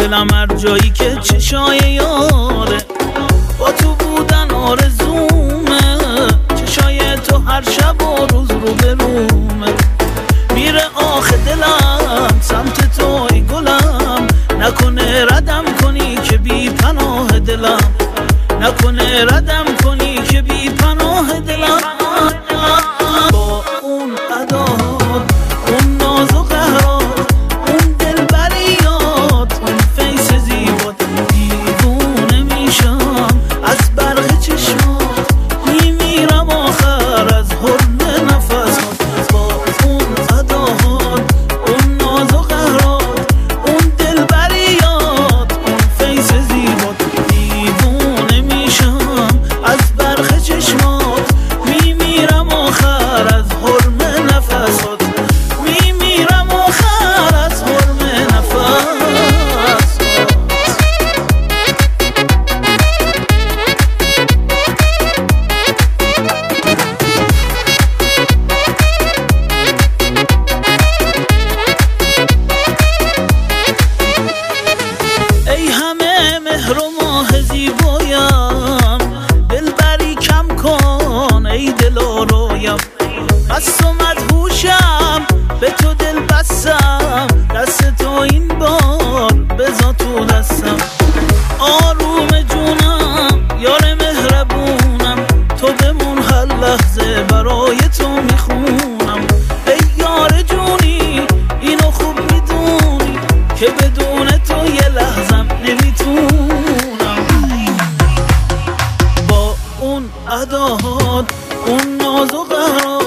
دلم هر جایی که چشای یاره با تو بودن آرزومه، چشای تو هر شب و روز رو برومه. میره آخه دلم سمت تو ای گلم، نکنه ردم کنی که بی پناه دلم، نکنه ردم کنی که بی پناه دلم. با اون اداهات، اون ناز و قهرات، اون دلبریات، اون فیس زیبات، دیوونه میشم از برق چشمات، میمیرم آخر از حرم نفسات. با اون اداهات، اون ناز و قهرات، اون دلبریات، اون فیس زیبات، دیوونه میشم از برق چشمات، میمیرم آخر از حرم نفسات، میمیرم آخر از حرم نفسات. ای همه مهر و ماه زیبایم، دلبری کم کن ای دل آرایم. مست و مدهوشم به تو دل بستم، دست تو این بار بذار تو دستم. آروم جونم یار مهربونم، تو بمون هر لحظه برای تو میخونم. ای یار جونی اینو خوب میدونی که بدون تو یه لحظم نمیتونم. با اون اداهات، اون ناز و قهرات،